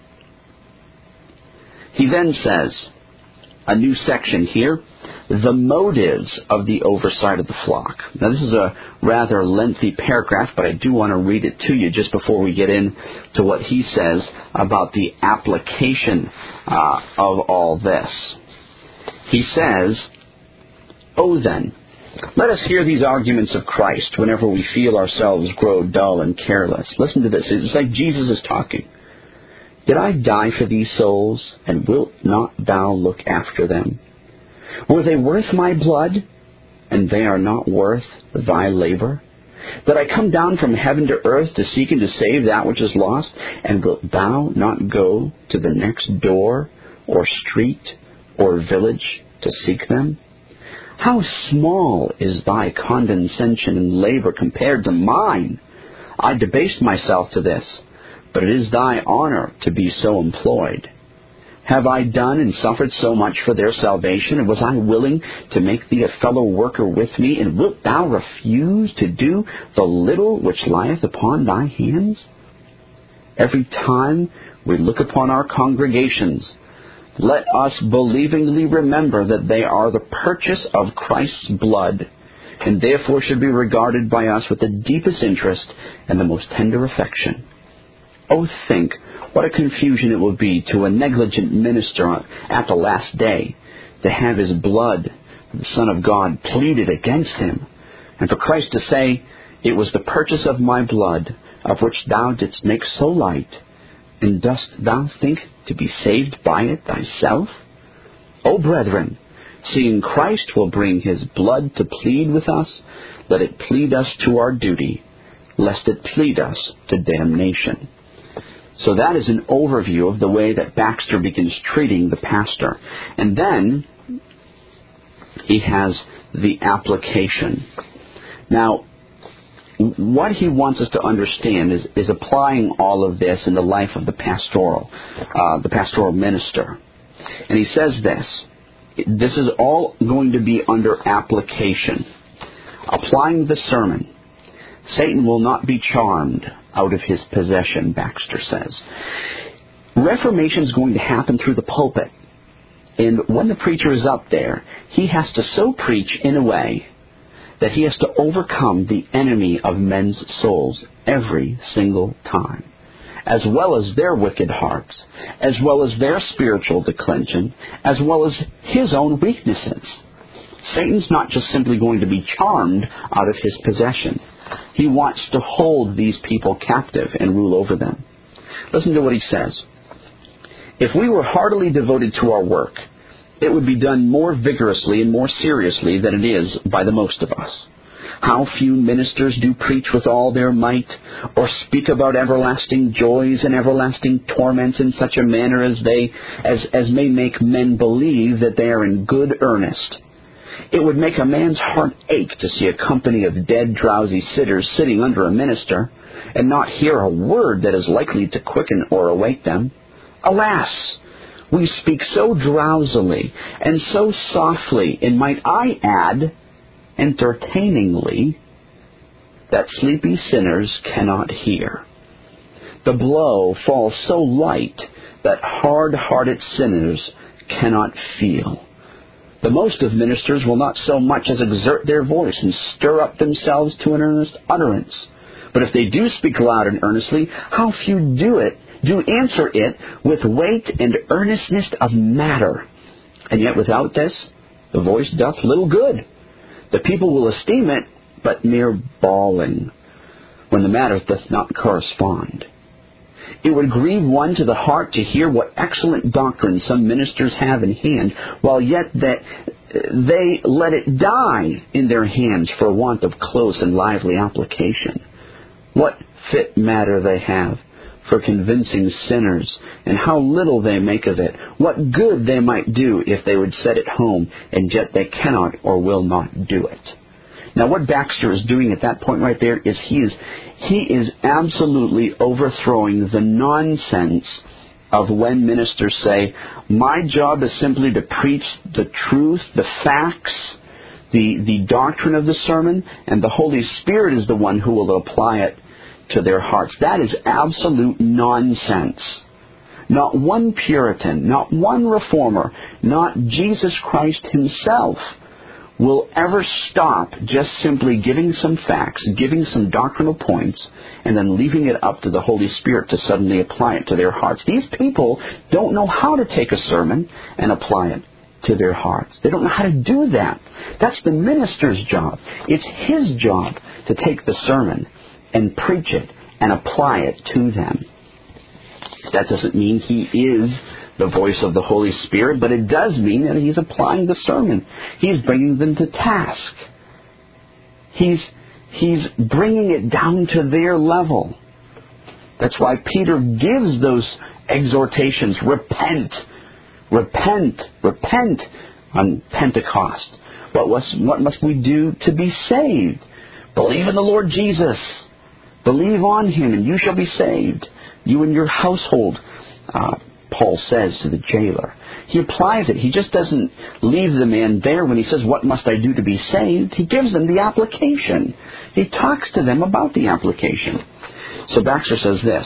He then says, a new section here, the motives of the oversight of the flock. Now, this is a rather lengthy paragraph, but I do want to read it to you just before we get into what he says about the application uh, of all this. He says, "Oh then, let us hear these arguments of Christ whenever we feel ourselves grow dull and careless." Listen to this. It's like Jesus is talking. "Did I die for these souls, and wilt not thou look after them? Were they worth my blood, and they are not worth thy labor? Did I come down from heaven to earth to seek and to save that which is lost, and wilt thou not go to the next door, or street, or village to seek them? How small is thy condescension and labor compared to mine? I debased myself to this, but it is thy honor to be so employed. Have I done and suffered so much for their salvation, and was I willing to make thee a fellow worker with me, and wilt thou refuse to do the little which lieth upon thy hands? Every time we look upon our congregations, let us believingly remember that they are the purchase of Christ's blood, and therefore should be regarded by us with the deepest interest and the most tender affection. Oh, think what a confusion it will be to a negligent minister at the last day to have his blood, the Son of God, pleaded against him, and for Christ to say, it was the purchase of my blood, of which thou didst make so light, and dost thou think to be saved by it thyself? O brethren, seeing Christ will bring his blood to plead with us, let it plead us to our duty, lest it plead us to damnation." So that is an overview of the way that Baxter begins treating the pastor. And then he has the application. Now, what he wants us to understand is, is applying all of this in the life of the pastoral, uh, the pastoral minister. And he says this, this is all going to be under application. Applying the sermon. Satan will not be charmed out of his possession, Baxter says. Reformation is going to happen through the pulpit. And when the preacher is up there, he has to so preach in a way that he has to overcome the enemy of men's souls every single time, as well as their wicked hearts, as well as their spiritual declension, as well as his own weaknesses. Satan's not just simply going to be charmed out of his possession. He wants to hold these people captive and rule over them. Listen to what he says. "If we were heartily devoted to our work, it would be done more vigorously and more seriously than it is by the most of us. How few ministers do preach with all their might, or speak about everlasting joys and everlasting torments in such a manner as they as, as may make men believe that they are in good earnest. It would make a man's heart ache to see a company of dead, drowsy sitters sitting under a minister, and not hear a word that is likely to quicken or awake them. Alas! We speak so drowsily and so softly, and might I add, entertainingly, that sleepy sinners cannot hear. The blow falls so light that hard-hearted sinners cannot feel. The most of ministers will not so much as exert their voice and stir up themselves to an earnest utterance. But if they do speak loud and earnestly, how few do it, do answer it with weight and earnestness of matter. And yet without this, the voice doth little good. The people will esteem it, but mere bawling, when the matter doth not correspond. It would grieve one to the heart to hear what excellent doctrine some ministers have in hand, while yet that they let it die in their hands for want of close and lively application. What fit matter they have for convincing sinners, and how little they make of it. What good they might do if they would set it home, and yet they cannot or will not do it. Now, what Baxter is doing at that point right there is he is he is absolutely overthrowing the nonsense of when ministers say, my job is simply to preach the truth, the facts, the, the doctrine of the sermon, and the Holy Spirit is the one who will apply it to their hearts. That is absolute nonsense. Not one Puritan, not one Reformer, not Jesus Christ himself will ever stop just simply giving some facts, giving some doctrinal points, and then leaving it up to the Holy Spirit to suddenly apply it to their hearts. These people don't know how to take a sermon and apply it to their hearts. They don't know how to do that. That's the minister's job. It's his job to take the sermon and preach it and apply it to them. That doesn't mean he is the voice of the Holy Spirit, but it does mean that he's applying the sermon. He's bringing them to task. He's, he's bringing it down to their level. That's why Peter gives those exhortations. Repent, repent, repent on Pentecost. What, was, what must we do to be saved? Believe in the Lord Jesus. Believe on him and you shall be saved. You and your household, uh, Paul says to the jailer. He applies it. He just doesn't leave the man there when he says, what must I do to be saved? He gives them the application. He talks to them about the application. So Baxter says this.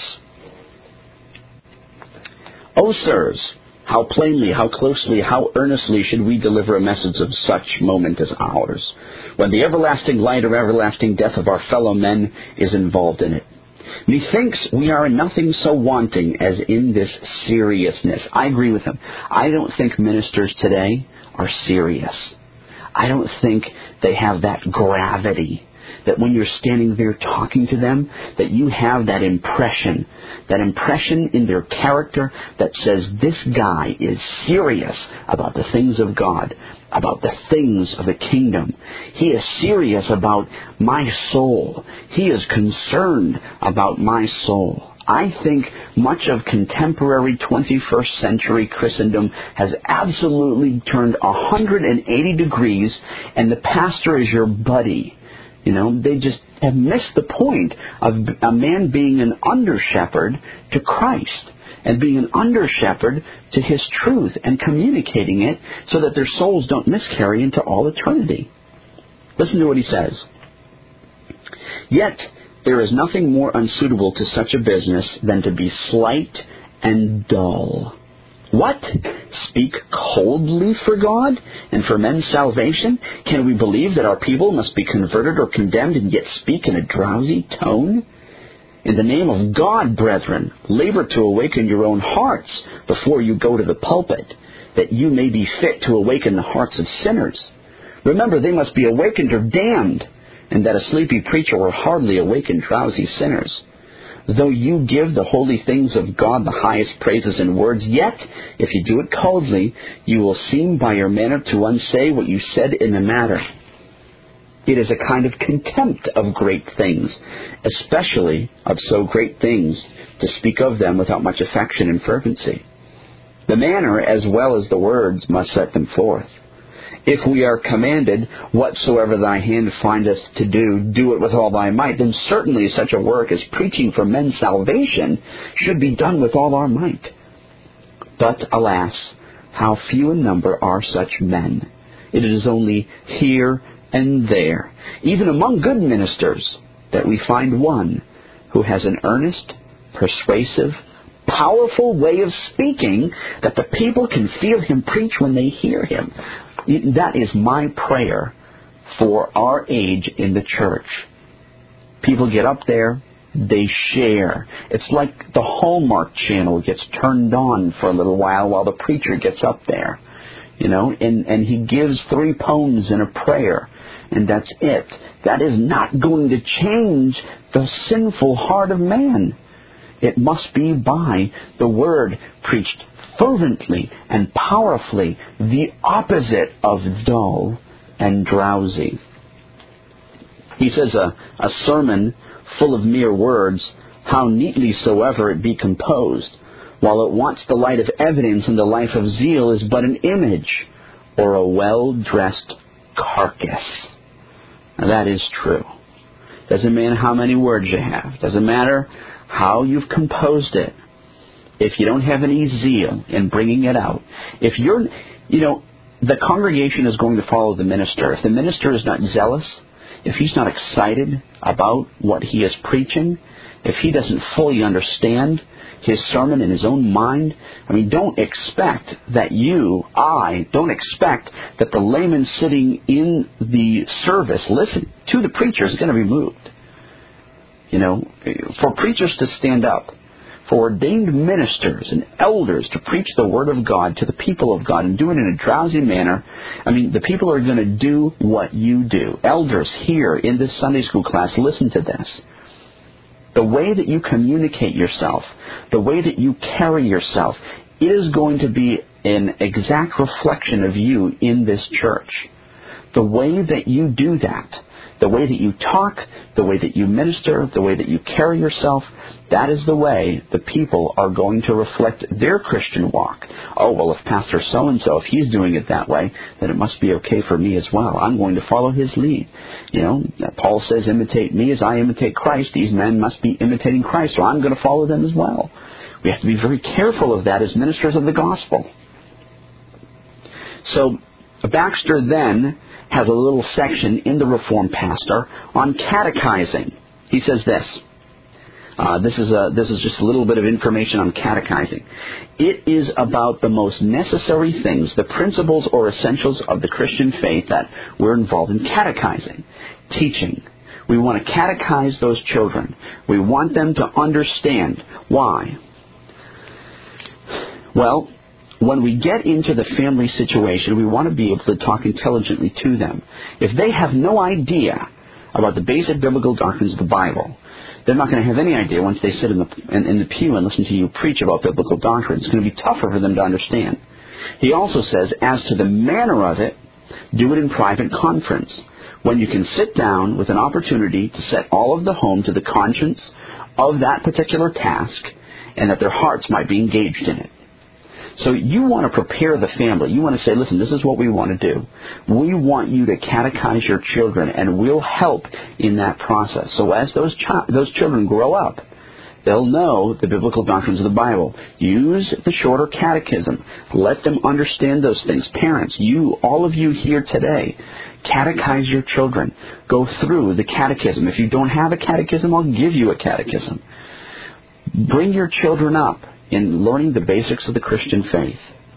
O sirs, how plainly, how closely, how earnestly should we deliver a message of such moment as ours, when the everlasting light or everlasting death of our fellow men is involved in it? Methinks we are in nothing so wanting as in this seriousness. I agree with him. I don't think ministers today are serious. I don't think they have that gravity, that when you're standing there talking to them, that you have that impression, that impression in their character that says this guy is serious about the things of God, about the things of the kingdom. He is serious about my soul. He is concerned about my soul. I think much of contemporary twenty-first century Christendom has absolutely turned one hundred eighty degrees, and the pastor is your buddy. You know, they just have missed the point of a man being an under-shepherd to Christ and being an under-shepherd to his truth and communicating it so that their souls don't miscarry into all eternity. Listen to what he says. Yet there is nothing more unsuitable to such a business than to be slight and dull. What? Speak coldly for God and for men's salvation? Can we believe that our people must be converted or condemned and yet speak in a drowsy tone? In the name of God, brethren, labor to awaken your own hearts before you go to the pulpit, that you may be fit to awaken the hearts of sinners. Remember, they must be awakened or damned, and that a sleepy preacher will hardly awaken drowsy sinners. Though you give the holy things of God the highest praises in words, yet, if you do it coldly, you will seem by your manner to unsay what you said in the matter. It is a kind of contempt of great things, especially of so great things, to speak of them without much affection and fervency. The manner as well as the words must set them forth. If we are commanded, whatsoever thy hand findeth to do, do it with all thy might, then certainly such a work as preaching for men's salvation should be done with all our might. But, alas, how few in number are such men. It is only here and there, even among good ministers, that we find one who has an earnest, persuasive, powerful way of speaking that the people can feel him preach when they hear him. That is my prayer for our age in the church. People get up there, they share. It's like the Hallmark Channel gets turned on for a little while while the preacher gets up there. You know, and, and he gives three poems and a prayer, and that's it. That is not going to change the sinful heart of man. It must be by the word preached fervently and powerfully, the opposite of dull and drowsy. He says a, a sermon full of mere words, how neatly soever it be composed, while it wants the light of evidence and the life of zeal, is but an image or a well-dressed carcass. Now, that is true. Doesn't matter how many words you have. Doesn't matter how you've composed it. If you don't have any zeal in bringing it out, if you're, you know, the congregation is going to follow the minister. If the minister is not zealous, if he's not excited about what he is preaching, if he doesn't fully understand his sermon in his own mind, I mean, don't expect that you, I, don't expect that the layman sitting in the service, listen to the preacher, is going to be moved. You know, for preachers to stand up, for ordained ministers and elders to preach the Word of God to the people of God and do it in a drowsy manner, I mean, the people are going to do what you do. Elders here in this Sunday school class, listen to this. The way that you communicate yourself, the way that you carry yourself, it is going to be an exact reflection of you in this church. The way that you do that, the way that you talk, the way that you minister, the way that you carry yourself, that is the way the people are going to reflect their Christian walk. Oh, well, if Pastor so-and-so, if he's doing it that way, then it must be okay for me as well. I'm going to follow his lead. You know, Paul says, imitate me as I imitate Christ. These men must be imitating Christ, so I'm going to follow them as well. We have to be very careful of that as ministers of the gospel. So, Baxter then has a little section in the Reformed Pastor on catechizing. He says this. Uh, this is a, this is just a little bit of information on catechizing. It is about the most necessary things, the principles or essentials of the Christian faith that we're involved in catechizing, teaching. We want to catechize those children. We want them to understand. Why? Well, when we get into the family situation, we want to be able to talk intelligently to them. If they have no idea about the basic biblical doctrines of the Bible, they're not going to have any idea once they sit in the, in, in the pew and listen to you preach about biblical doctrines. It's going to be tougher for them to understand. He also says, as to the manner of it, do it in private conference, when you can sit down with an opportunity to set all of the home to the conscience of that particular task, and that their hearts might be engaged in it. So you want to prepare the family. You want to say, listen, this is what we want to do. We want you to catechize your children, and we'll help in that process. So as those chi- those children grow up, they'll know the biblical doctrines of the Bible. Use the shorter catechism. Let them understand those things. Parents, you, all of you here today, catechize your children. Go through the catechism. If you don't have a catechism, I'll give you a catechism. Bring your children up in learning the basics of the Christian faith.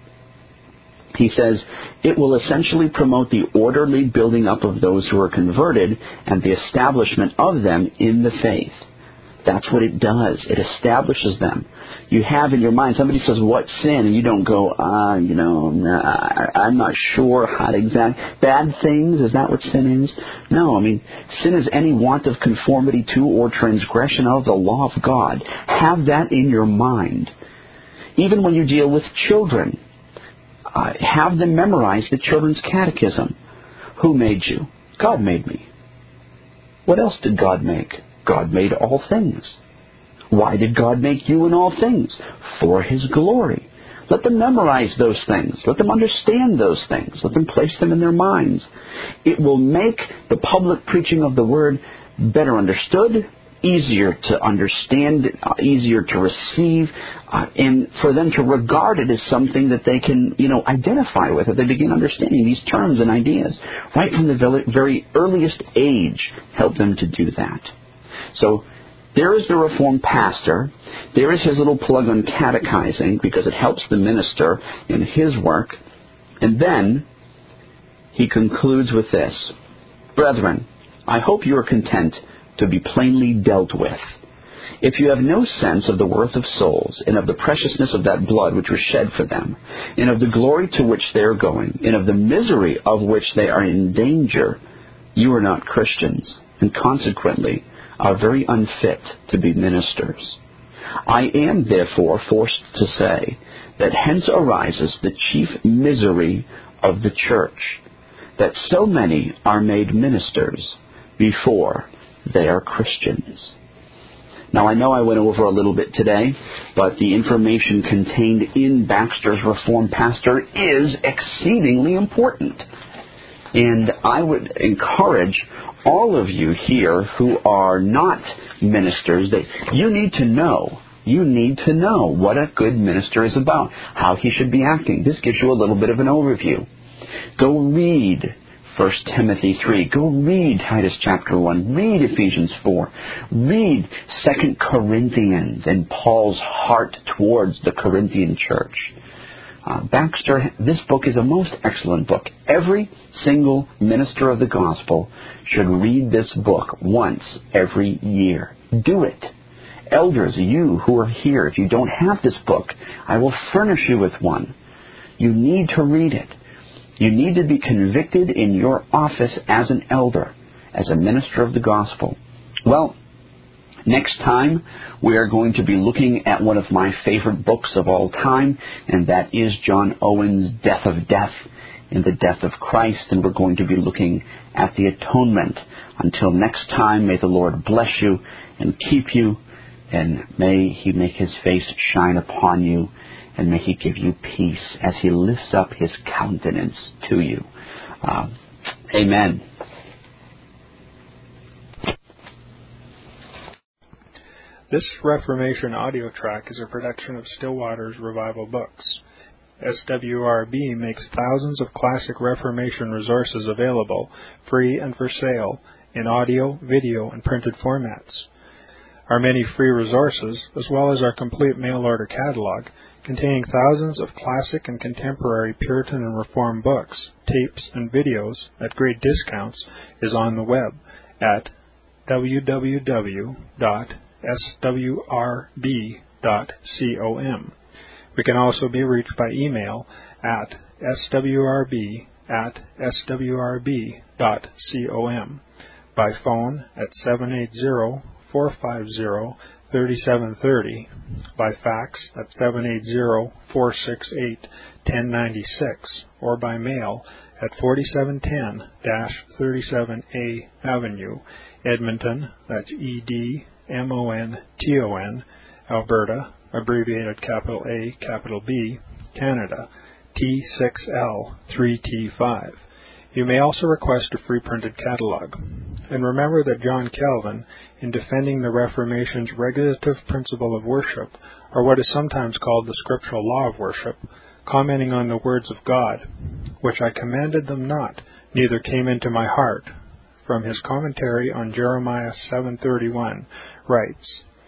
He says, it will essentially promote the orderly building up of those who are converted and the establishment of them in the faith. That's what it does. It establishes them. You have in your mind, somebody says, what sin? And you don't go, ah, you know, nah, I'm not sure how to exact. Bad things, is that what sin is? No, I mean, sin is any want of conformity to or transgression of the law of God. Have that in your mind. Even when you deal with children, uh, have them memorize the children's catechism. Who made you? God made me. What else did God make? God made all things. Why did God make you in all things? For His glory. Let them memorize those things. Let them understand those things. Let them place them in their minds. It will make the public preaching of the Word better understood, easier to understand, uh, easier to receive, uh, and for them to regard it as something that they can, you know, identify with as they begin understanding these terms and ideas. Right from the very earliest age, help them to do that. So there is the Reformed pastor. There is his little plug on catechizing because it helps the minister in his work. And then he concludes with this. Brethren, I hope you are content to be plainly dealt with. If you have no sense of the worth of souls, and of the preciousness of that blood which was shed for them, and of the glory to which they are going, and of the misery of which they are in danger, you are not Christians, and consequently are very unfit to be ministers. I am therefore forced to say that hence arises the chief misery of the church, that so many are made ministers before they are Christians. Now, I know I went over a little bit today, but the information contained in Baxter's Reformed Pastor is exceedingly important. And I would encourage all of you here who are not ministers that you need to know. You need to know what a good minister is about, how he should be acting. This gives you a little bit of an overview. Go read First Timothy three. Go read Titus chapter one. Read Ephesians four. Read Second Corinthians and Paul's heart towards the Corinthian church. Uh, Baxter, this book is a most excellent book. Every single minister of the gospel should read this book once every year. Do it. Elders, you who are here, if you don't have this book, I will furnish you with one. You need to read it. You need to be convicted in your office as an elder, as a minister of the gospel. Well, next time, we are going to be looking at one of my favorite books of all time, and that is John Owen's Death of Death and the Death of Christ, and we're going to be looking at the atonement. Until next time, may the Lord bless you and keep you, and may He make His face shine upon you, and may He give you peace as He lifts up His countenance to you. Uh, amen. This Reformation audio track is a production of Stillwater's Revival Books. S W R B makes thousands of classic Reformation resources available, free and for sale, in audio, video, and printed formats. Our many free resources, as well as our complete mail-order catalog, containing thousands of classic and contemporary Puritan and Reform books, tapes, and videos at great discounts, is on the web at w w w dot s w r b dot com. We can also be reached by email at s w r b at s w r b dot com, by phone at seven eight zero, four five zero, three seven three zero, by fax at seven eight zero, four six eight, one zero nine six, or by mail at forty-seven ten thirty-seven A Avenue, Edmonton, that's E D M O N T O N, Alberta, abbreviated capital A, capital B, Canada, T six L three T five. You may also request a free printed catalog. And remember that John Calvin, in defending the Reformation's regulative principle of worship, or what is sometimes called the scriptural law of worship, commenting on the words of God, which I commanded them not, neither came into my heart, from his commentary on Jeremiah seven thirty-one, writes,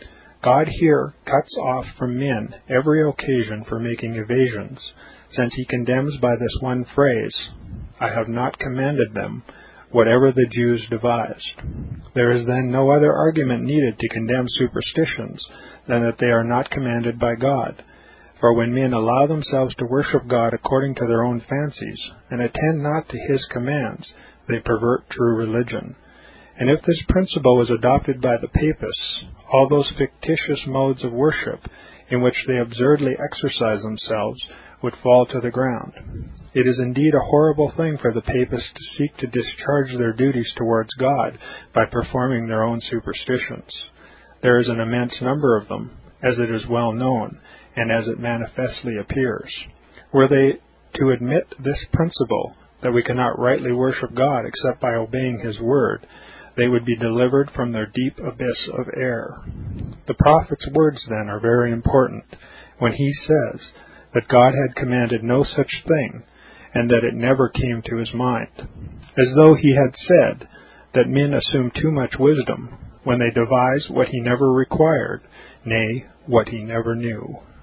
God here cuts off from men every occasion for making evasions, since he condemns by this one phrase, I have not commanded them, whatever the Jews devised. There is then no other argument needed to condemn superstitions than that they are not commanded by God. For when men allow themselves to worship God according to their own fancies, and attend not to his commands, they pervert true religion. And if this principle was adopted by the papists, all those fictitious modes of worship in which they absurdly exercise themselves would fall to the ground. It is indeed a horrible thing for the papists to seek to discharge their duties towards God by performing their own superstitions. There is an immense number of them, as it is well known, and as it manifestly appears. Were they to admit this principle, that we cannot rightly worship God except by obeying his word, they would be delivered from their deep abyss of error. The prophet's words, then, are very important, when he says that God had commanded no such thing, and that it never came to his mind, as though he had said that men assume too much wisdom when they devise what he never required, nay, what he never knew.